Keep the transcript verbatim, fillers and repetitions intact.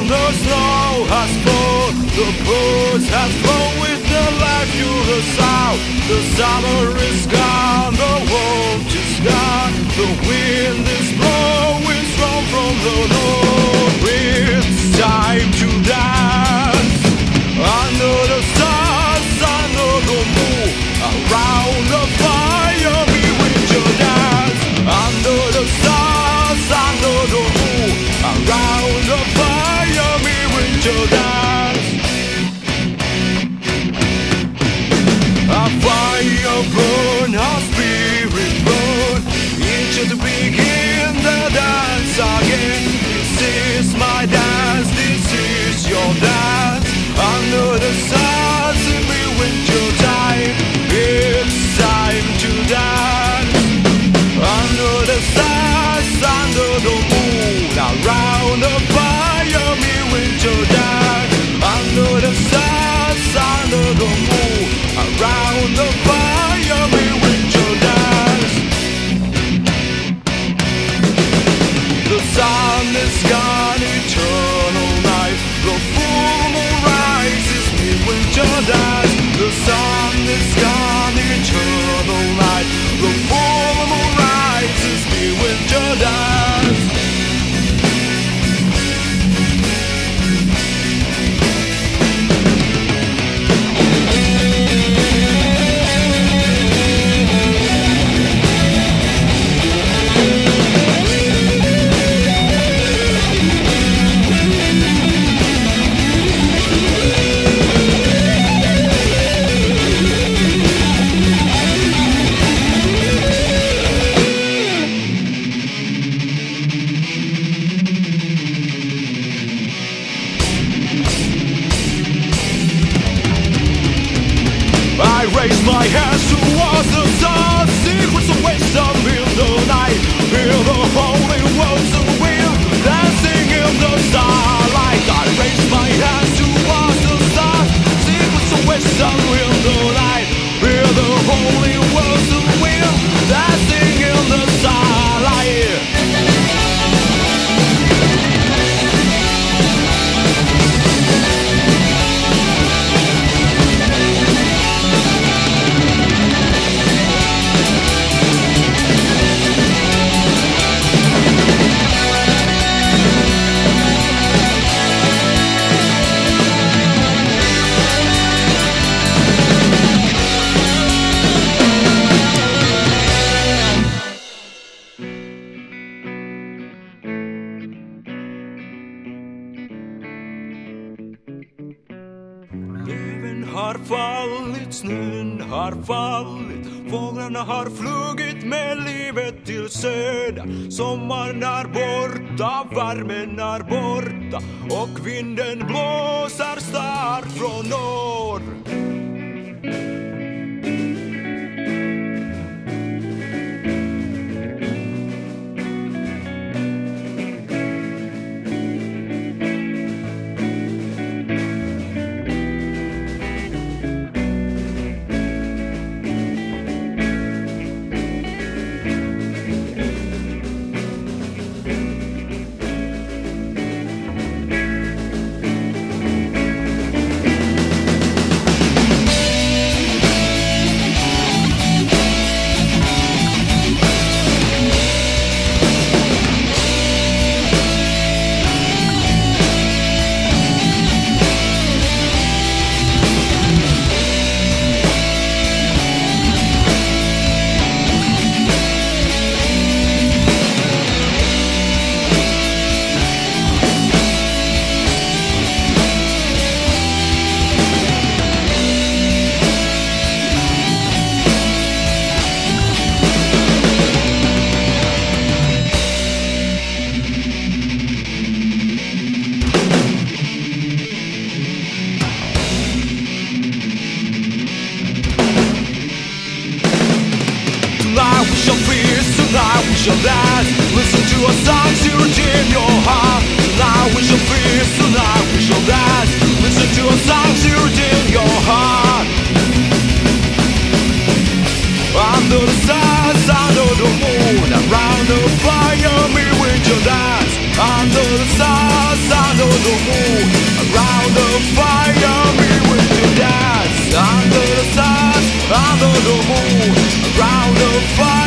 the snow has fallen, the birds have flown with the life to the south. The summer is gone, the warmth is gone, the wind is blowing strong from the north. It's time to dance under the stars, under the moon, around the fire we winter dance. Under the stars, under the moon, around the fire we winter dance. A fire burn, our spirit burn, each of the begin the dance again. This is my dance, this is your dance. Under the stars in the winter time, it's time to dance. Under the stars, under the moon, around the fire me winter dance. Under the stars, under the moon, around the fire me winter dance. The sun is gone, eternal night, the full moon rises me winter dance. The sun is gone, eternal night, the full moon rises me winter dance. I raise my hands towards the stars, secrets of wisdom in the night. Hear the holy words of the wind dancing in the starlight. I raise my hands towards the stars, secrets of wisdom in the night. Hear the holy words of the wind dancing in the starlight. Löven har fallit, snön har fallit, fåglarna har flugit med livet till söder. Sommaren är borta, värmen är borta och vinden blåser starkt från norr. Tonight we shall dance, listen to a song tuned in your heart. Tonight we shall feast, tonight we shall dance, listen to a song tuned in your heart. Under the stars, under the moon, around the fire, me with your dance. Under the stars, under the moon, around the fire we will dance. Under the stars, under the moon, around the fire